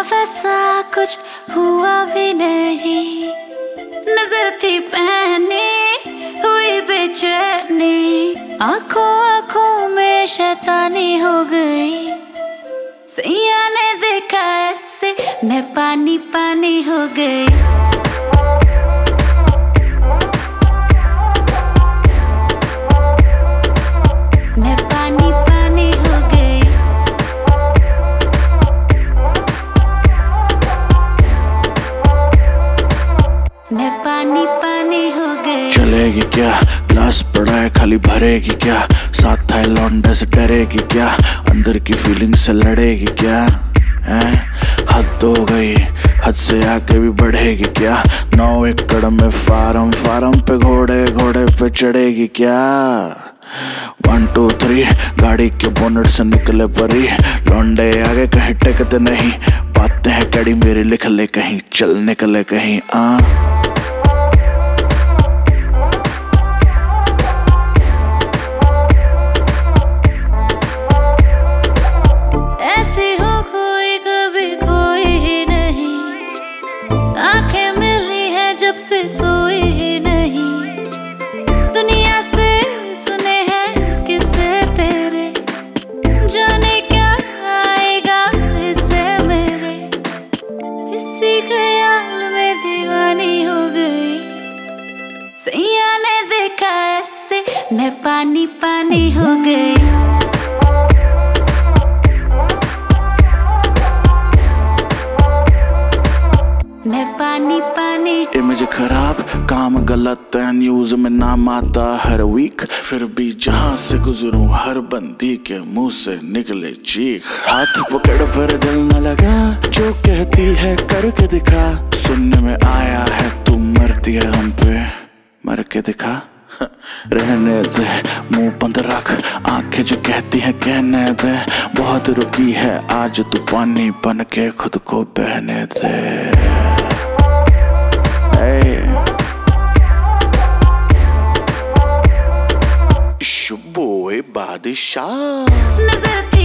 वैसा कुछ हुआ भी नहीं। नजर थी पहनी हुई बेचैनी, आंखों आंखों में शैतानी हो गई। सैया ने देखा ऐसे मैं पानी पानी हो गई। मैं पानी पानी हो गई। मैं पानी पानी हो गई। चलेगी क्या, ग्लास पड़ा है खाली भरेगी क्या, साथ है लौंडे से डरेगी क्या, अंदर की फीलिंग से लड़ेगी क्या, हैं? हद हो गई, हद से आगे भी बढ़ेगी क्या, 9 एकड़ में फार्म, फार्म पे घोड़े, घोड़े पे चढ़ेगी क्या। 1 2 3 गाड़ी के बोनट से निकले परी, लौंडे आगे कहीं टेकते नहीं, बातें हैं कड़ी मेरी लिख ले कहीं, चल निकले कहीं। ऐसी हो कोई कभी कोई ही नहीं, आंखें मिली है जब से सोई ही नहीं। दुनिया से सुने हैं किस्से तेरे, जाने क्या आएगा इससे मेरे। इसी ख्याल में दीवानी हो गई। सैया ने देखा ऐसे मैं पानी पानी हो गई। मैं पानी पानी। इमेज खराब, काम गलत है, न्यूज में नाम आता हर वीक, फिर भी जहां से गुजरूं हर बंदी के मुंह से निकले चीख। हाथ पकड़ पर दिल न लगा, जो कहती है करके दिखा, सुनने में आया है तू मरती है हम पे, मर के दिखा। रहने दे मुंह बंद रख, आंखें जो कहती हैं कहने दे, बहुत रुकी है आज तू पानी बन के खुद को बहने दे। It's your boy बादशाह। नजर थी